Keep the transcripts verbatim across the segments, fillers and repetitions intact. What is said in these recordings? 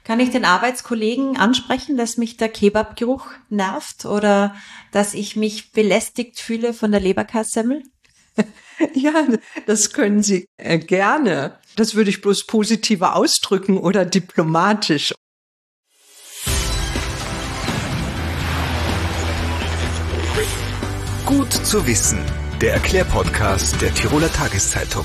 Kann ich den Arbeitskollegen ansprechen, dass mich der Kebabgeruch nervt oder dass ich mich belästigt fühle von der Leberkassemmel? Ja, das können Sie äh, gerne. Das würde ich bloß positiver ausdrücken oder diplomatisch. Gut zu wissen, der Erklärpodcast der Tiroler Tageszeitung.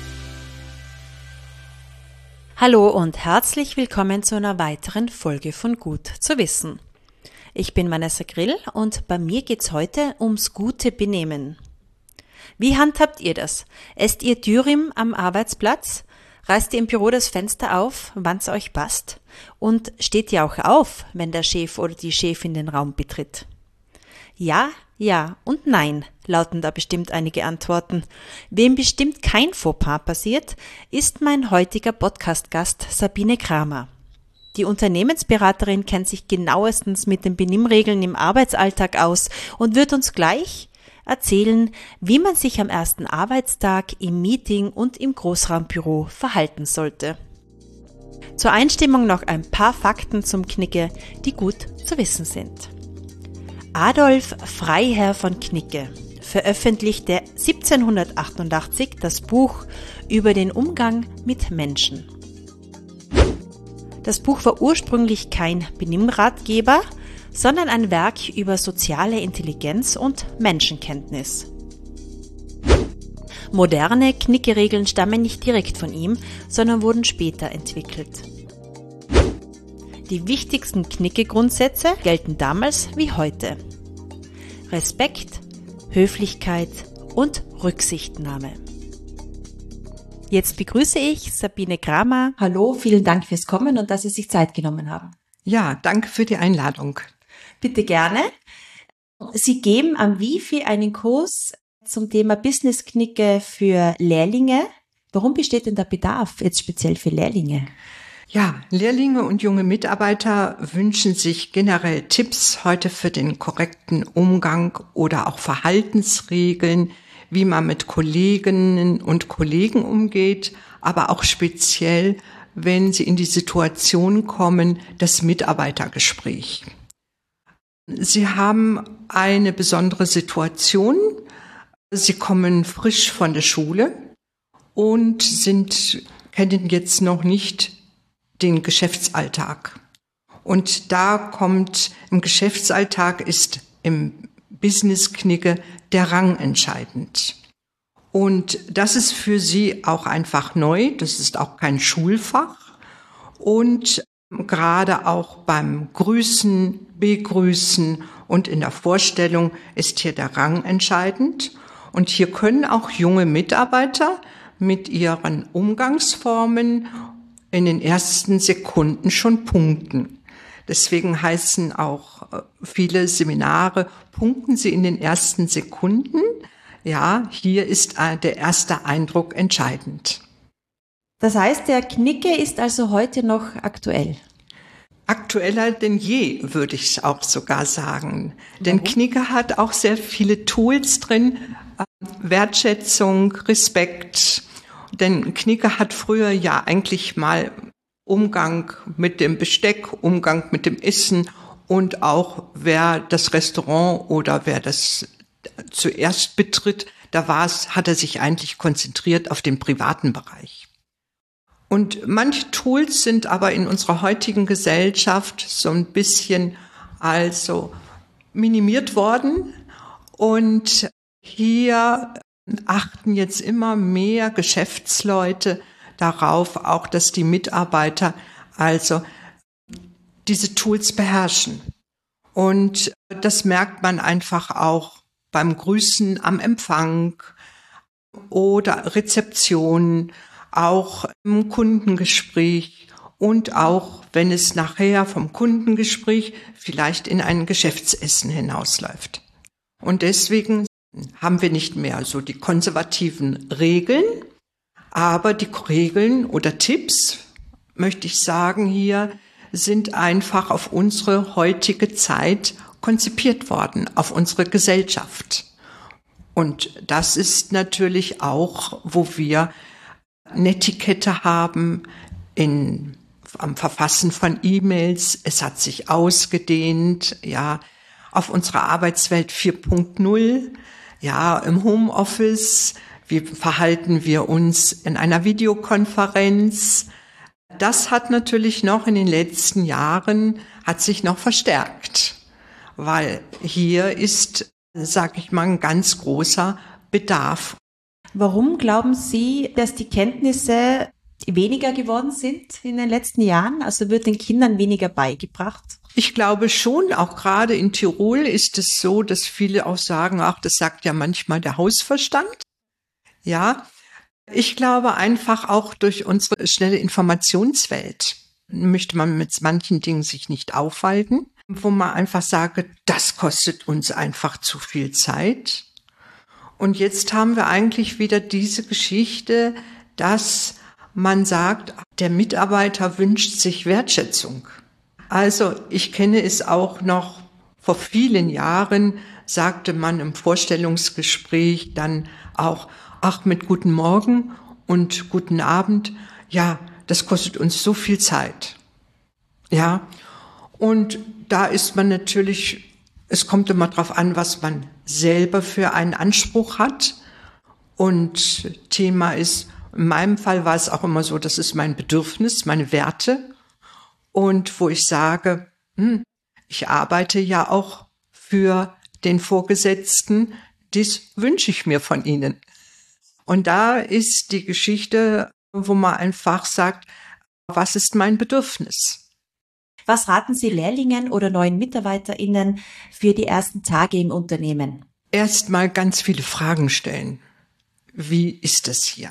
Hallo und herzlich willkommen zu einer weiteren Folge von Gut zu wissen. Ich bin Vanessa Grill und bei mir geht's heute ums gute Benehmen. Wie handhabt ihr das? Esst ihr Dürüm am Arbeitsplatz? Reißt ihr im Büro das Fenster auf, wann's euch passt? Und steht ihr auch auf, wenn der Chef oder die Chefin den Raum betritt? Ja, ja und nein, lauten da bestimmt einige Antworten. Wem bestimmt kein Fauxpas passiert, ist mein heutiger Podcast-Gast Sabine Kramer. Die Unternehmensberaterin kennt sich genauestens mit den Benimmregeln im Arbeitsalltag aus und wird uns gleich erzählen, wie man sich am ersten Arbeitstag im Meeting und im Großraumbüro verhalten sollte. Zur Einstimmung noch ein paar Fakten zum Knicke, die gut zu wissen sind. Adolf Freiherr von Knigge veröffentlichte siebzehnhundertachtundachtzig das Buch über den Umgang mit Menschen. Das Buch war ursprünglich kein Benimmratgeber, sondern ein Werk über soziale Intelligenz und Menschenkenntnis. Moderne Knicke-Regeln stammen nicht direkt von ihm, sondern wurden später entwickelt. Die wichtigsten Knicke-Grundsätze gelten damals wie heute. Respekt, Höflichkeit und Rücksichtnahme. Jetzt begrüße ich Sabine Kramer. Hallo, vielen Dank fürs Kommen und dass Sie sich Zeit genommen haben. Ja, danke für die Einladung. Bitte gerne. Sie geben am Wifi einen Kurs zum Thema Business-Knicke für Lehrlinge. Warum besteht denn der Bedarf jetzt speziell für Lehrlinge? Ja, Lehrlinge und junge Mitarbeiter wünschen sich generell Tipps heute für den korrekten Umgang oder auch Verhaltensregeln, wie man mit Kolleginnen und Kollegen umgeht, aber auch speziell, wenn sie in die Situation kommen, das Mitarbeitergespräch. Sie haben eine besondere Situation. Sie kommen frisch von der Schule und sind, kennen jetzt noch nicht den Geschäftsalltag. Und da kommt, im Geschäftsalltag ist im Business-Knicke der Rang entscheidend. Und das ist für Sie auch einfach neu, das ist auch kein Schulfach. Und gerade auch beim Grüßen, Begrüßen und in der Vorstellung ist hier der Rang entscheidend. Und hier können auch junge Mitarbeiter mit ihren Umgangsformen in den ersten Sekunden schon punkten. Deswegen heißen auch viele Seminare, punkten Sie in den ersten Sekunden. Ja, hier ist der erste Eindruck entscheidend. Das heißt, der Knicke ist also heute noch aktuell? Aktueller denn je, würde ich auch sogar sagen. Denn Knicke hat auch sehr viele Tools drin, Wertschätzung, Respekt. Denn Knicke hat früher ja eigentlich mal Umgang mit dem Besteck, Umgang mit dem Essen und auch wer das Restaurant oder wer das zuerst betritt, da war es, hat er sich eigentlich konzentriert auf den privaten Bereich. Und manche Tools sind aber in unserer heutigen Gesellschaft so ein bisschen also minimiert worden und hier achten jetzt immer mehr Geschäftsleute darauf, auch dass die Mitarbeiter also diese Tools beherrschen. Und das merkt man einfach auch beim Grüßen am Empfang oder Rezeption, auch im Kundengespräch und auch, wenn es nachher vom Kundengespräch vielleicht in ein Geschäftsessen hinausläuft. Und deswegen haben wir nicht mehr so die konservativen Regeln, aber die Regeln oder Tipps, möchte ich sagen hier, sind einfach auf unsere heutige Zeit konzipiert worden, auf unsere Gesellschaft. Und das ist natürlich auch, wo wir Netiquette haben in am Verfassen von E-Mails. Es hat sich ausgedehnt, ja, auf unserer Arbeitswelt vier Punkt null, ja, im Homeoffice. Wie verhalten wir uns in einer Videokonferenz? Das hat natürlich noch in den letzten Jahren, hat sich noch verstärkt, weil hier ist, sag ich mal, ein ganz großer Bedarf. Warum glauben Sie, dass die Kenntnisse weniger geworden sind in den letzten Jahren? Also wird den Kindern weniger beigebracht? Ich glaube schon, auch gerade in Tirol ist es so, dass viele auch sagen, ach, das sagt ja manchmal der Hausverstand. Ja, ich glaube einfach auch durch unsere schnelle Informationswelt möchte man mit manchen Dingen sich nicht aufhalten, wo man einfach sage, das kostet uns einfach zu viel Zeit. Und jetzt haben wir eigentlich wieder diese Geschichte, dass man sagt, der Mitarbeiter wünscht sich Wertschätzung. Also ich kenne es auch noch, vor vielen Jahren sagte man im Vorstellungsgespräch dann auch, ach, mit guten Morgen und guten Abend, ja, das kostet uns so viel Zeit. Ja, und da ist man natürlich, es kommt immer drauf an, was man selber für einen Anspruch hat. Und Thema ist, in meinem Fall war es auch immer so, das ist mein Bedürfnis, meine Werte. Und wo ich sage, hm, ich arbeite ja auch für den Vorgesetzten, das wünsche ich mir von Ihnen. Und da ist die Geschichte, wo man einfach sagt, was ist mein Bedürfnis? Was raten Sie Lehrlingen oder neuen MitarbeiterInnen für die ersten Tage im Unternehmen? Erstmal ganz viele Fragen stellen. Wie ist es hier?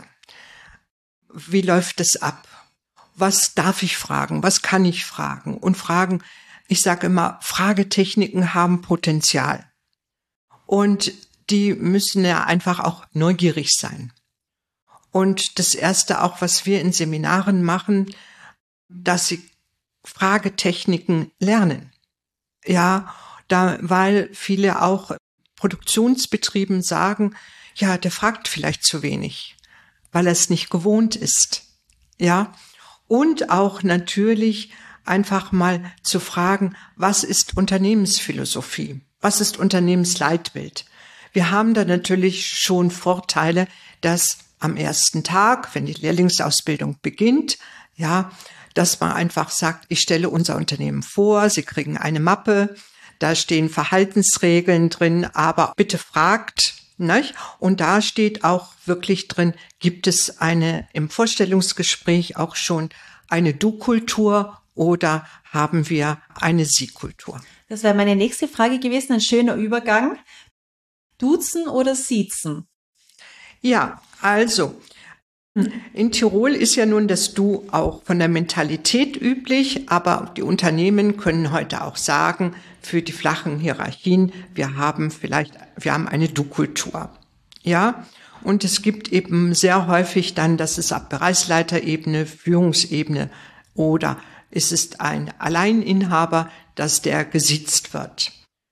Wie läuft es ab? Was darf ich fragen? Was kann ich fragen? Und Fragen, ich sage immer, Fragetechniken haben Potenzial. Und die müssen ja einfach auch neugierig sein. Und das Erste auch, was wir in Seminaren machen, dass sie Fragetechniken lernen. Ja, da, weil viele auch Produktionsbetrieben sagen, ja, der fragt vielleicht zu wenig, weil er es nicht gewohnt ist. Ja, und auch natürlich einfach mal zu fragen, was ist Unternehmensphilosophie? Was ist Unternehmensleitbild? Wir haben da natürlich schon Vorteile, dass am ersten Tag, wenn die Lehrlingsausbildung beginnt, ja, dass man einfach sagt, ich stelle unser Unternehmen vor, Sie kriegen eine Mappe, da stehen Verhaltensregeln drin, aber bitte fragt, nicht? Und da steht auch wirklich drin, gibt es eine im Vorstellungsgespräch auch schon eine Du-Kultur oder haben wir eine Sie-Kultur? Das wäre meine nächste Frage gewesen, ein schöner Übergang. Duzen oder siezen? Ja, also in Tirol ist ja nun das Du auch von der Mentalität üblich, aber die Unternehmen können heute auch sagen, für die flachen Hierarchien, wir haben vielleicht, wir haben eine Du-Kultur. Ja, und es gibt eben sehr häufig dann, dass es ab Bereichsleiterebene, Führungsebene oder es ist ein Alleininhaber, dass der gesiezt wird.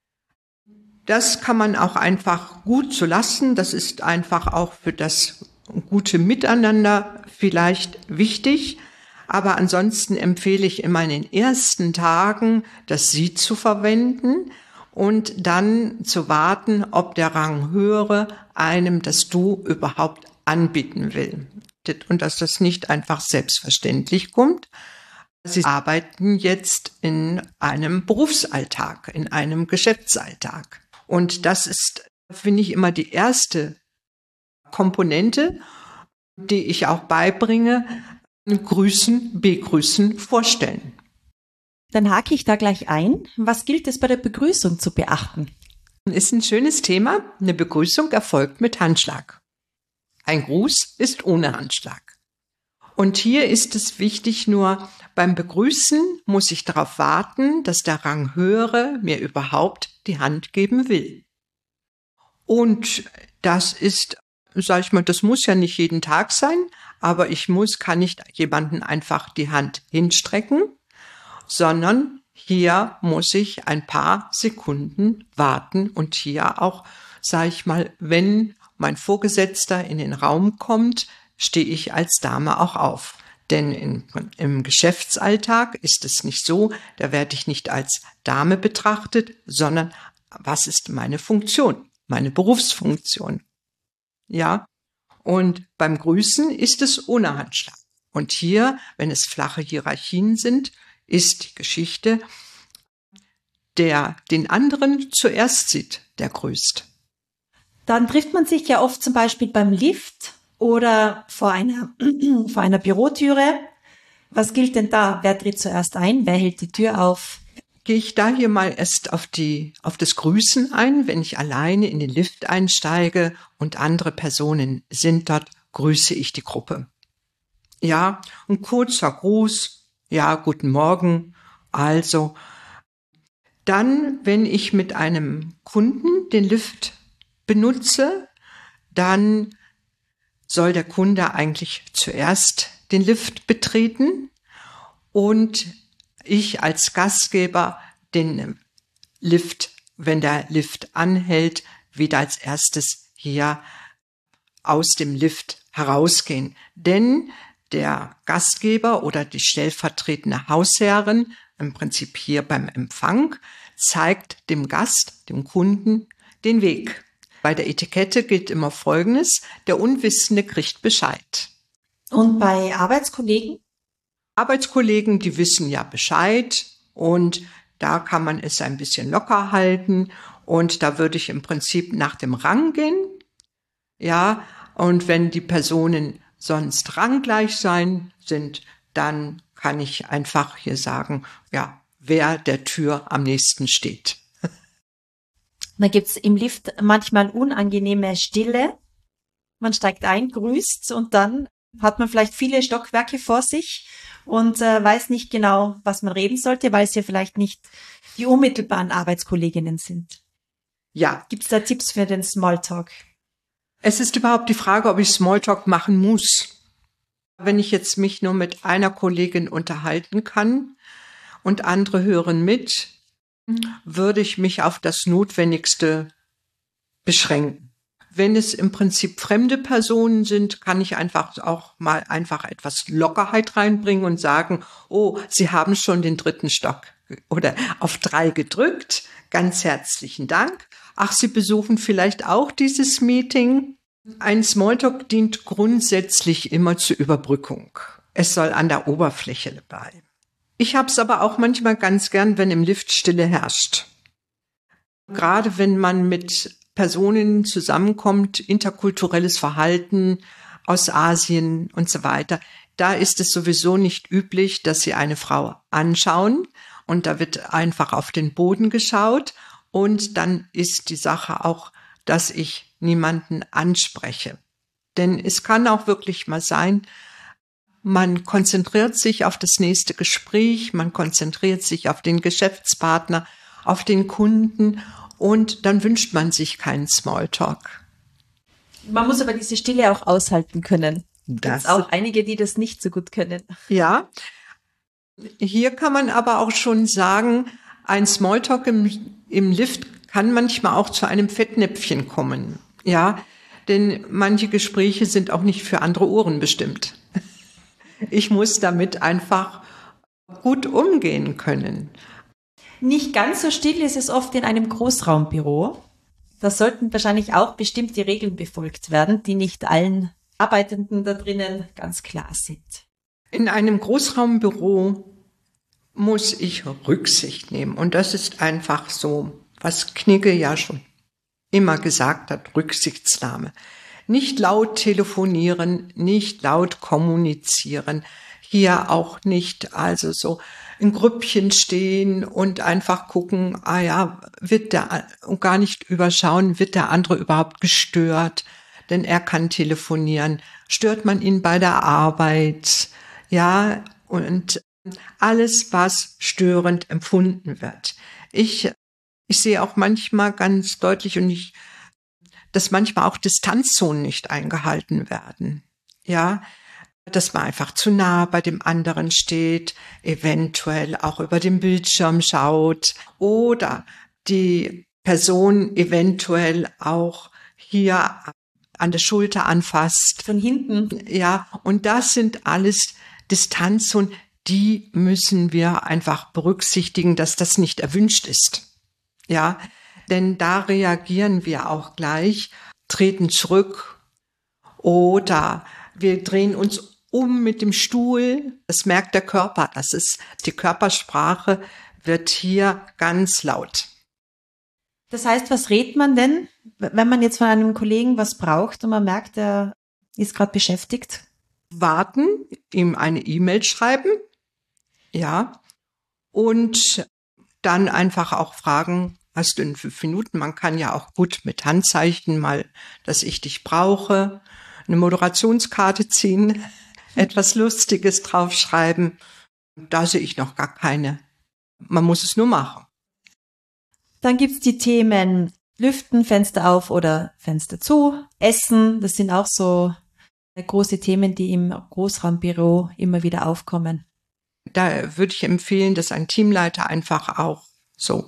Das kann man auch einfach gut so lassen. Das ist einfach auch für das gute Miteinander vielleicht wichtig. Aber ansonsten empfehle ich immer in den ersten Tagen, das Sie zu verwenden und dann zu warten, ob der Ranghöhere einem das Du überhaupt anbieten will. Und dass das nicht einfach selbstverständlich kommt. Sie arbeiten jetzt in einem Berufsalltag, in einem Geschäftsalltag. Und das ist, finde ich, immer die erste Komponente, die ich auch beibringe, grüßen, begrüßen, vorstellen. Dann hake ich da gleich ein. Was gilt es bei der Begrüßung zu beachten? Ist ein schönes Thema. Eine Begrüßung erfolgt mit Handschlag. Ein Gruß ist ohne Handschlag. Und hier ist es wichtig, nur beim Begrüßen muss ich darauf warten, dass der Ranghöhere mir überhaupt die Hand geben will. Und das ist, sag ich mal, das muss ja nicht jeden Tag sein, aber ich muss, kann nicht jemanden einfach die Hand hinstrecken, sondern hier muss ich ein paar Sekunden warten und hier auch, sag ich mal, wenn mein Vorgesetzter in den Raum kommt, stehe ich als Dame auch auf. Denn in, im Geschäftsalltag ist es nicht so, da werde ich nicht als Dame betrachtet, sondern was ist meine Funktion, meine Berufsfunktion? Ja, und beim Grüßen ist es ohne Handschlag. Und hier, wenn es flache Hierarchien sind, ist die Geschichte, der den anderen zuerst sieht, der grüßt. Dann trifft man sich ja oft zum Beispiel beim Lift oder vor einer, vor einer Bürotüre. Was gilt denn da? Wer tritt zuerst ein? Wer hält die Tür auf? Gehe ich da hier mal erst auf die, auf das Grüßen ein. Wenn ich alleine in den Lift einsteige und andere Personen sind dort, grüße ich die Gruppe. Ja, ein kurzer Gruß. Ja, guten Morgen. Also, dann, wenn ich mit einem Kunden den Lift benutze, dann soll der Kunde eigentlich zuerst den Lift betreten und ich als Gastgeber den Lift, wenn der Lift anhält, wieder als erstes hier aus dem Lift herausgehen. Denn der Gastgeber oder die stellvertretende Hausherrin, im Prinzip hier beim Empfang, zeigt dem Gast, dem Kunden, den Weg. Bei der Etikette gilt immer Folgendes: Der Unwissende kriegt Bescheid. Und bei Arbeitskollegen? Arbeitskollegen, die wissen ja Bescheid und da kann man es ein bisschen locker halten und da würde ich im Prinzip nach dem Rang gehen. Ja, und wenn die Personen sonst ranggleich sein sind, dann kann ich einfach hier sagen, ja, wer der Tür am nächsten steht. Da gibt's im Lift manchmal unangenehme Stille. Man steigt ein, grüßt und dann hat man vielleicht viele Stockwerke vor sich und äh, weiß nicht genau, was man reden sollte, weil es ja vielleicht nicht die unmittelbaren Arbeitskolleginnen sind. Ja. Gibt's da Tipps für den Smalltalk? Es ist überhaupt die Frage, ob ich Smalltalk machen muss. Wenn ich jetzt mich nur mit einer Kollegin unterhalten kann und andere hören mit, würde ich mich auf das Notwendigste beschränken. Wenn es im Prinzip fremde Personen sind, kann ich einfach auch mal einfach etwas Lockerheit reinbringen und sagen, oh, Sie haben schon den dritten Stock oder auf drei gedrückt. Ganz herzlichen Dank. Ach, Sie besuchen vielleicht auch dieses Meeting. Ein Smalltalk dient grundsätzlich immer zur Überbrückung. Es soll an der Oberfläche bleiben. Ich habe es aber auch manchmal ganz gern, wenn im Lift Stille herrscht. Gerade wenn man mit Personen zusammenkommt, interkulturelles Verhalten aus Asien und so weiter, da ist es sowieso nicht üblich, dass sie eine Frau anschauen und da wird einfach auf den Boden geschaut und dann ist die Sache auch, dass ich niemanden anspreche. Denn es kann auch wirklich mal sein, man konzentriert sich auf das nächste Gespräch, man konzentriert sich auf den Geschäftspartner, auf den Kunden und dann wünscht man sich keinen Smalltalk. Man muss aber diese Stille auch aushalten können. Das Gibt's auch einige, die das nicht so gut können. Ja, hier kann man aber auch schon sagen, ein Smalltalk im, im Lift kann manchmal auch zu einem Fettnäpfchen kommen. Ja, denn manche Gespräche sind auch nicht für andere Ohren bestimmt. Ich muss damit einfach gut umgehen können. Nicht ganz so still ist es oft in einem Großraumbüro. Da sollten wahrscheinlich auch bestimmte Regeln befolgt werden, die nicht allen Arbeitenden da drinnen ganz klar sind. In einem Großraumbüro muss ich Rücksicht nehmen. Und das ist einfach so, was Knigge ja schon immer gesagt hat, Rücksichtnahme. Nicht laut telefonieren, nicht laut kommunizieren, hier auch nicht also so in Grüppchen stehen und einfach gucken, ah ja, wird der, und gar nicht überschauen, wird der andere überhaupt gestört, denn er kann telefonieren, stört man ihn bei der Arbeit, ja, und alles, was störend empfunden wird. Ich, ich sehe auch manchmal ganz deutlich und ich dass manchmal auch Distanzzonen nicht eingehalten werden. Ja, dass man einfach zu nah bei dem anderen steht, eventuell auch über den Bildschirm schaut oder die Person eventuell auch hier an der Schulter anfasst. Von hinten. Ja, und das sind alles Distanzzonen, die müssen wir einfach berücksichtigen, dass das nicht erwünscht ist. Ja, denn da reagieren wir auch gleich, treten zurück oder wir drehen uns um mit dem Stuhl. Das merkt der Körper. Das ist, die Körpersprache wird hier ganz laut. Das heißt, was rät man denn, wenn man jetzt von einem Kollegen was braucht und man merkt, er ist gerade beschäftigt? Warten, ihm eine E-Mail schreiben, ja, und dann einfach auch fragen, hast du in fünf Minuten? Man kann ja auch gut mit Handzeichen mal, dass ich dich brauche, eine Moderationskarte ziehen, etwas Lustiges draufschreiben. Da sehe ich noch gar keine. Man muss es nur machen. Dann gibt's die Themen Lüften, Fenster auf oder Fenster zu, Essen. Das sind auch so große Themen, die im Großraumbüro immer wieder aufkommen. Da würde ich empfehlen, dass ein Teamleiter einfach auch so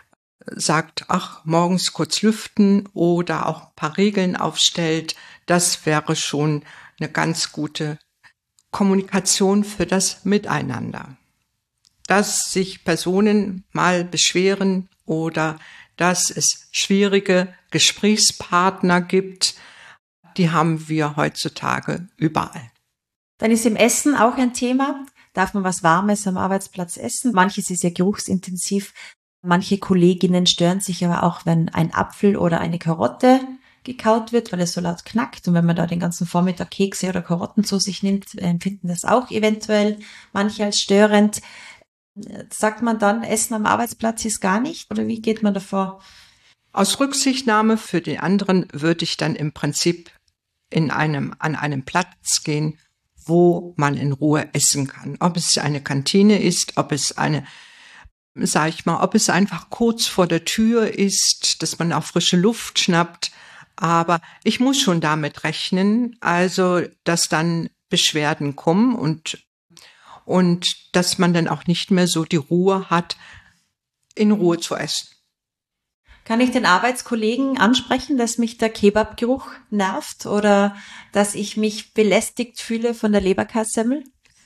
sagt, ach, morgens kurz lüften oder auch ein paar Regeln aufstellt. Das wäre schon eine ganz gute Kommunikation für das Miteinander. Dass sich Personen mal beschweren oder dass es schwierige Gesprächspartner gibt, die haben wir heutzutage überall. Dann ist im Essen auch ein Thema. Darf man was Warmes am Arbeitsplatz essen? Manches ist ja geruchsintensiv. Manche Kolleginnen stören sich aber auch, wenn ein Apfel oder eine Karotte gekaut wird, weil es so laut knackt. Und wenn man da den ganzen Vormittag Kekse oder Karotten zu sich nimmt, empfinden das auch eventuell manche als störend. Sagt man dann, Essen am Arbeitsplatz ist gar nicht? Oder wie geht man davor? Aus Rücksichtnahme für den anderen würde ich dann im Prinzip in einem, an einem Platz gehen, wo man in Ruhe essen kann. Ob es eine Kantine ist, ob es eine, sag ich mal, ob es einfach kurz vor der Tür ist, dass man auch frische Luft schnappt. Aber ich muss schon damit rechnen, also, dass dann Beschwerden kommen und, und dass man dann auch nicht mehr so die Ruhe hat, in Ruhe zu essen. Kann ich den Arbeitskollegen ansprechen, dass mich der Kebabgeruch nervt oder dass ich mich belästigt fühle von der Leberkassemmel?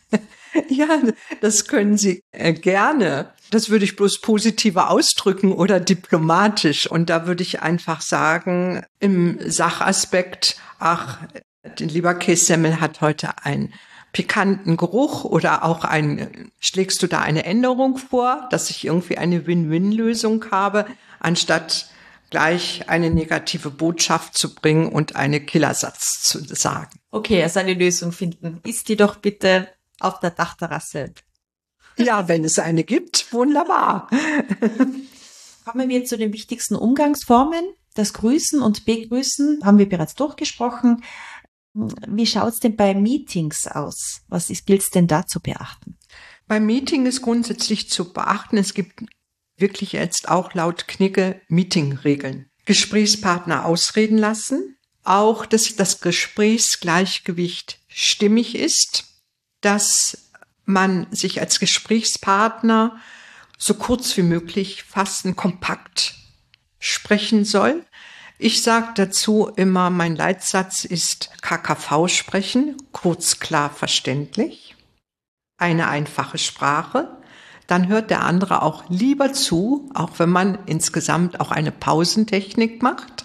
Ja, das können Sie äh, gerne. Das würde ich bloß positiver ausdrücken oder diplomatisch. Und da würde ich einfach sagen, im Sachaspekt, ach, die Leberkässemmel hat heute einen pikanten Geruch oder auch ein, schlägst du da eine Änderung vor, dass ich irgendwie eine Win-Win-Lösung habe, anstatt gleich eine negative Botschaft zu bringen und einen Killersatz zu sagen. Okay, also eine Lösung finden. Isst die doch bitte auf der Dachterrasse. Ja, wenn es eine gibt, wunderbar. Kommen wir zu den wichtigsten Umgangsformen. Das Grüßen und Begrüßen haben wir bereits durchgesprochen. Wie schaut's denn bei Meetings aus? Was gilt es denn da zu beachten? Beim Meeting ist grundsätzlich zu beachten, es gibt wirklich jetzt auch laut Knigge Meetingregeln. Gesprächspartner ausreden lassen, auch dass das Gesprächsgleichgewicht stimmig ist, dass man sich als Gesprächspartner so kurz wie möglich fassen, kompakt sprechen soll. Ich sage dazu immer, mein Leitsatz ist K K V sprechen, kurz, klar, verständlich. Eine einfache Sprache. Dann hört der andere auch lieber zu, auch wenn man insgesamt auch eine Pausentechnik macht.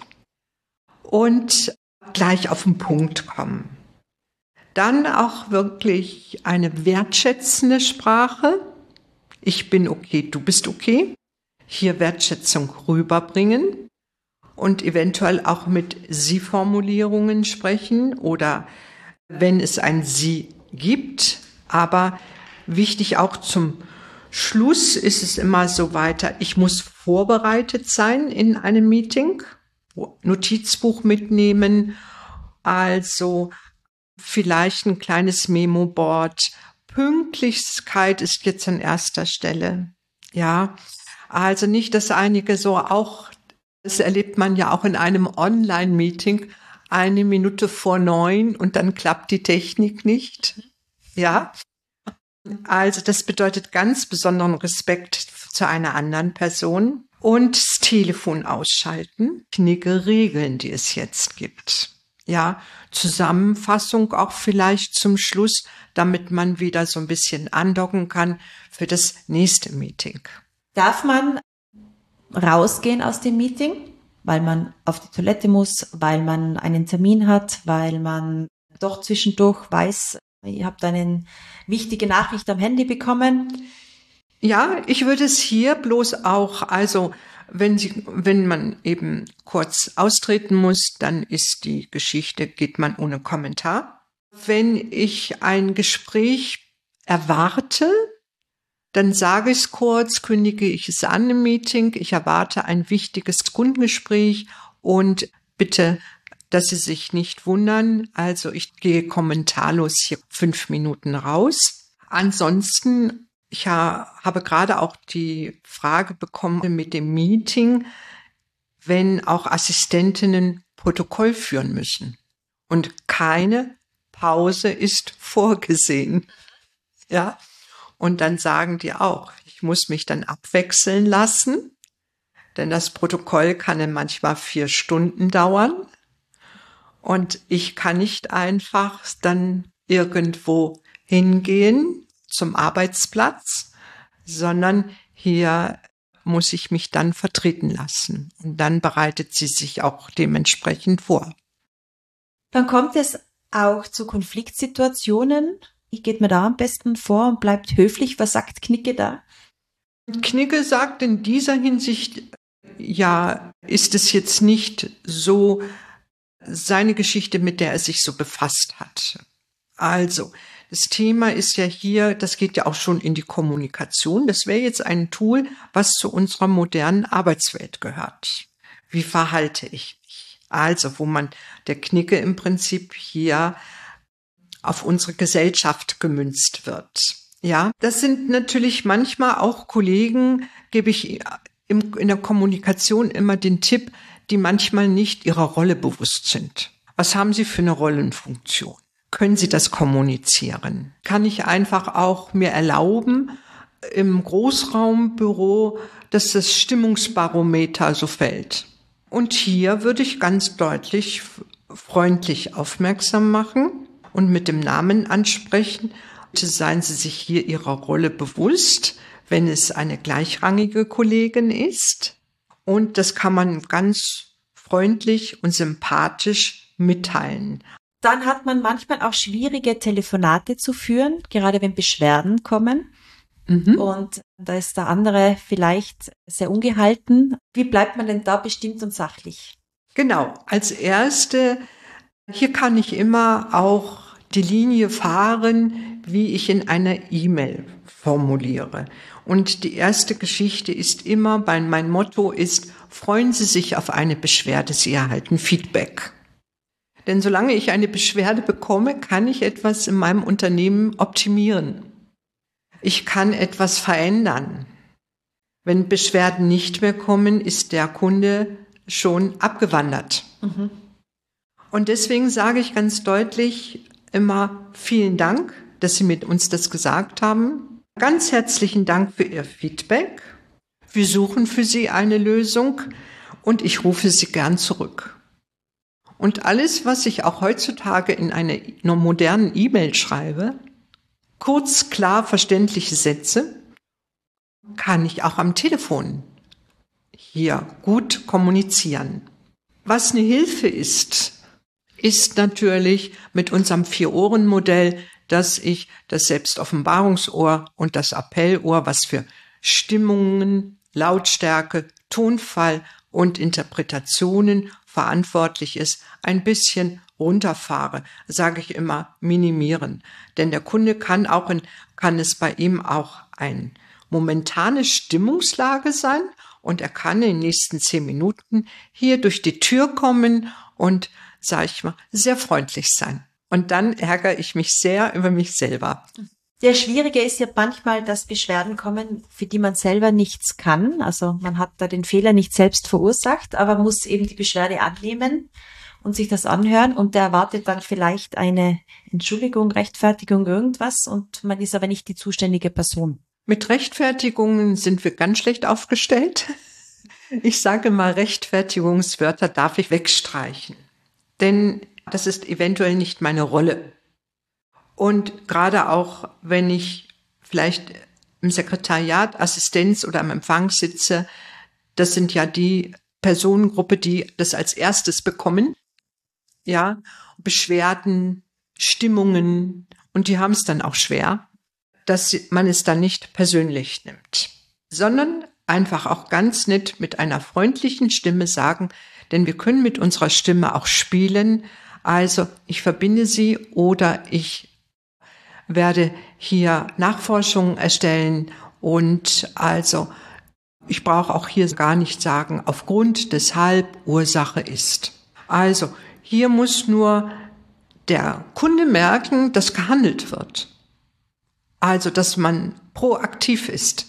Und gleich auf den Punkt kommen. Dann auch wirklich eine wertschätzende Sprache. Ich bin okay, du bist okay. Hier Wertschätzung rüberbringen. Und eventuell auch mit Sie-Formulierungen sprechen oder wenn es ein Sie gibt. Aber wichtig auch zum Schluss ist es immer so weiter, ich muss vorbereitet sein in einem Meeting, Notizbuch mitnehmen, also vielleicht ein kleines Memo-Board. Pünktlichkeit ist jetzt an erster Stelle. Ja, also nicht, dass einige so auch, das erlebt man ja auch in einem Online-Meeting, eine Minute vor neun und dann klappt die Technik nicht. Ja, also das bedeutet ganz besonderen Respekt zu einer anderen Person und das Telefon ausschalten. Knigge Regeln, die es jetzt gibt. Ja, Zusammenfassung auch vielleicht zum Schluss, damit man wieder so ein bisschen andocken kann für das nächste Meeting. Darf man rausgehen aus dem Meeting, weil man auf die Toilette muss, weil man einen Termin hat, weil man doch zwischendurch weiß, ihr habt eine wichtige Nachricht am Handy bekommen? Ja, ich würde es hier bloß auch, also wenn Sie, wenn man eben kurz austreten muss, dann ist die Geschichte, geht man ohne Kommentar. Wenn ich ein Gespräch erwarte, dann sage ich es kurz, kündige ich es an im Meeting. Ich erwarte ein wichtiges Kundengespräch und bitte, dass Sie sich nicht wundern. Also ich gehe kommentarlos hier fünf Minuten raus. Ansonsten, ich habe gerade auch die Frage bekommen mit dem Meeting, wenn auch Assistentinnen Protokoll führen müssen. Und keine Pause ist vorgesehen. Ja. Und dann sagen die auch, ich muss mich dann abwechseln lassen, denn das Protokoll kann dann manchmal vier Stunden dauern. Und ich kann nicht einfach dann irgendwo hingehen zum Arbeitsplatz, sondern hier muss ich mich dann vertreten lassen. Und dann bereitet sie sich auch dementsprechend vor. Dann kommt es auch zu Konfliktsituationen. Wie geht man da am besten vor und bleibt höflich? Was sagt Knigge da? Knigge sagt in dieser Hinsicht, ja, ist es jetzt nicht so seine Geschichte, mit der er sich so befasst hat. Also, das Thema ist ja hier, das geht ja auch schon in die Kommunikation. Das wäre jetzt ein Tool, was zu unserer modernen Arbeitswelt gehört. Wie verhalte ich mich? Also, wo man der Knigge im Prinzip hier auf unsere Gesellschaft gemünzt wird. Ja, das sind natürlich manchmal auch Kollegen, gebe ich im, in der Kommunikation immer den Tipp, die manchmal nicht ihrer Rolle bewusst sind. Was haben sie für eine Rollenfunktion? Können sie das kommunizieren? Kann ich einfach auch mir erlauben, im Großraumbüro, dass das Stimmungsbarometer so fällt? Und hier würde ich ganz deutlich freundlich aufmerksam machen und mit dem Namen ansprechen. Seien Sie sich hier Ihrer Rolle bewusst, wenn es eine gleichrangige Kollegin ist. Und das kann man ganz freundlich und sympathisch mitteilen. Dann hat man manchmal auch schwierige Telefonate zu führen, gerade wenn Beschwerden kommen. Mhm. Und da ist der andere vielleicht sehr ungehalten. Wie bleibt man denn da bestimmt und sachlich? Genau, als erste, hier kann ich immer auch die Linie fahren, wie ich in einer E-Mail formuliere. Und die erste Geschichte ist immer, mein Motto ist, freuen Sie sich auf eine Beschwerde, Sie erhalten Feedback. Denn solange ich eine Beschwerde bekomme, kann ich etwas in meinem Unternehmen optimieren. Ich kann etwas verändern. Wenn Beschwerden nicht mehr kommen, ist der Kunde schon abgewandert. Mhm. Und deswegen sage ich ganz deutlich immer vielen Dank, dass Sie mit uns das gesagt haben. Ganz herzlichen Dank für Ihr Feedback. Wir suchen für Sie eine Lösung und ich rufe Sie gern zurück. Und alles, was ich auch heutzutage in einer modernen E-Mail schreibe, kurz, klar, verständliche Sätze, kann ich auch am Telefon hier gut kommunizieren. Was eine Hilfe ist, ist natürlich mit unserem Vier-Ohren-Modell, dass ich das Selbstoffenbarungsohr und das Appellohr, was für Stimmungen, Lautstärke, Tonfall und Interpretationen verantwortlich ist, ein bisschen runterfahre, sage ich immer, minimieren. Denn der Kunde kann auch, in, kann es bei ihm auch eine momentane Stimmungslage sein und er kann in den nächsten zehn Minuten hier durch die Tür kommen und, sage ich mal, sehr freundlich sein. Und dann ärgere ich mich sehr über mich selber. Der Schwierige ist ja manchmal, dass Beschwerden kommen, für die man selber nichts kann. Also man hat da den Fehler nicht selbst verursacht, aber muss eben die Beschwerde annehmen und sich das anhören. Und der erwartet dann vielleicht eine Entschuldigung, Rechtfertigung, irgendwas. Und man ist aber nicht die zuständige Person. Mit Rechtfertigungen sind wir ganz schlecht aufgestellt. Ich sage mal, Rechtfertigungswörter darf ich wegstreichen. Denn das ist eventuell nicht meine Rolle. Und gerade auch, wenn ich vielleicht im Sekretariat, Assistenz oder am Empfang sitze, das sind ja die Personengruppe, die das als erstes bekommen. Ja, Beschwerden, Stimmungen, und die haben es dann auch schwer, dass man es dann nicht persönlich nimmt, sondern einfach auch ganz nett mit einer freundlichen Stimme sagen, denn wir können mit unserer Stimme auch spielen. Also ich verbinde sie oder ich werde hier Nachforschungen erstellen und also ich brauche auch hier gar nicht sagen, aufgrund, deshalb, Ursache ist. Also hier muss nur der Kunde merken, dass gehandelt wird. Also dass man proaktiv ist.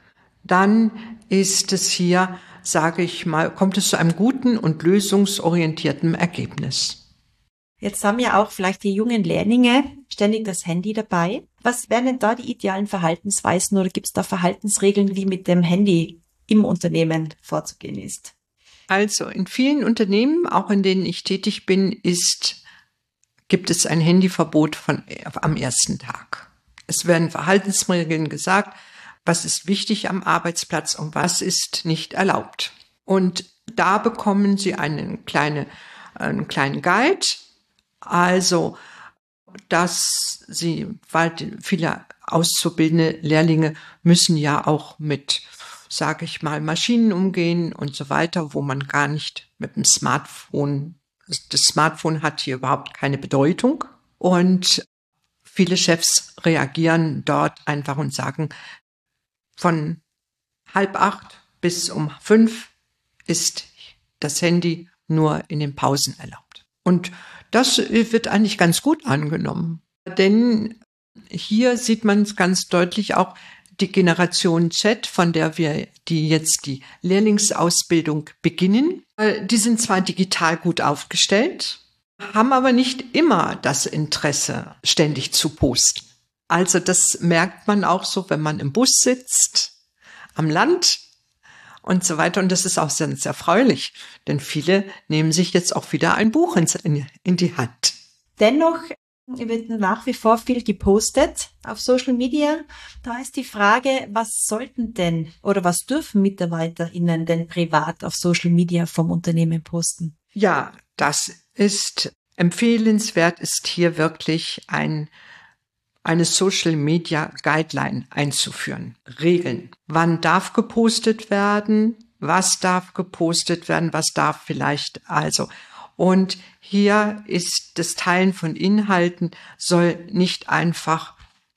Dann ist es hier, sage ich mal, kommt es zu einem guten und lösungsorientierten Ergebnis. Jetzt haben ja auch vielleicht die jungen Lehrlinge ständig das Handy dabei. Was wären denn da die idealen Verhaltensweisen oder gibt es da Verhaltensregeln, wie mit dem Handy im Unternehmen vorzugehen ist? Also in vielen Unternehmen, auch in denen ich tätig bin, ist, gibt es ein Handyverbot von, am ersten Tag. Es werden Verhaltensregeln gesagt, was ist wichtig am Arbeitsplatz und was ist nicht erlaubt. Und da bekommen Sie einen, kleine, einen kleinen Guide, also dass Sie, weil viele auszubildende Lehrlinge müssen ja auch mit, sage ich mal, Maschinen umgehen und so weiter, wo man gar nicht mit dem Smartphone, das Smartphone hat hier überhaupt keine Bedeutung. Und viele Chefs reagieren dort einfach und sagen, von halb acht bis um fünf ist das Handy nur in den Pausen erlaubt. Und das wird eigentlich ganz gut angenommen. Denn hier sieht man es ganz deutlich auch, die Generation Z, von der wir die jetzt die Lehrlingsausbildung beginnen, die sind zwar digital gut aufgestellt, haben aber nicht immer das Interesse, ständig zu posten. Also das merkt man auch so, wenn man im Bus sitzt, am Land und so weiter. Und das ist auch sehr, sehr erfreulich, denn viele nehmen sich jetzt auch wieder ein Buch in, in die Hand. Dennoch wird nach wie vor viel gepostet auf Social Media. Da ist die Frage, was sollten denn oder was dürfen MitarbeiterInnen denn privat auf Social Media vom Unternehmen posten? Ja, das ist empfehlenswert, ist hier wirklich ein eine Social Media Guideline einzuführen. Regeln. Wann darf gepostet werden? Was darf gepostet werden? Was darf vielleicht also? Und hier ist das Teilen von Inhalten soll nicht einfach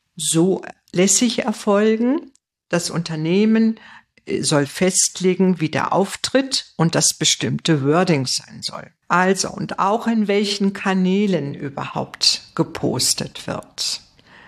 so lässig erfolgen. Das Unternehmen soll festlegen, wie der Auftritt und das bestimmte Wording sein soll. Also, und auch in welchen Kanälen überhaupt gepostet wird.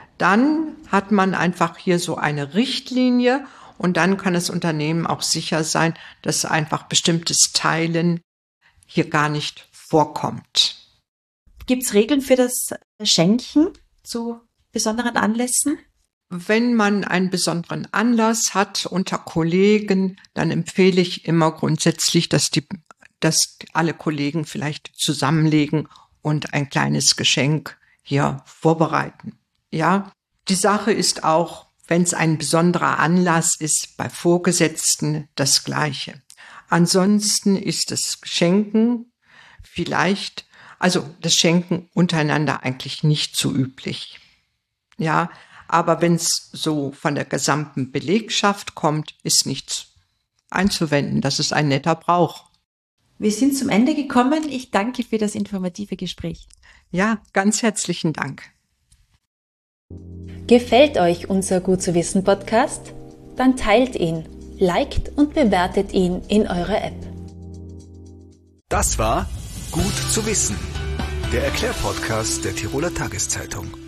Dann hat man einfach hier so eine Richtlinie und dann kann das Unternehmen auch sicher sein, dass einfach bestimmtes Teilen hier gar nicht vorkommt. Gibt es Regeln für das Schenken zu besonderen Anlässen? Wenn man einen besonderen Anlass hat unter Kollegen, dann empfehle ich immer grundsätzlich, dass die, dass alle Kollegen vielleicht zusammenlegen und ein kleines Geschenk hier vorbereiten. Ja, die Sache ist auch, wenn es ein besonderer Anlass ist, bei Vorgesetzten das Gleiche. Ansonsten ist das Schenken vielleicht, also das Schenken untereinander eigentlich nicht so üblich. Ja, aber wenn es so von der gesamten Belegschaft kommt, ist nichts einzuwenden. Das ist ein netter Brauch. Wir sind zum Ende gekommen. Ich danke für das informative Gespräch. Ja, ganz herzlichen Dank. Gefällt euch unser Gut zu wissen Podcast? Dann teilt ihn, liked und bewertet ihn in eurer App. Das war Gut zu wissen, der Erklärpodcast der Tiroler Tageszeitung.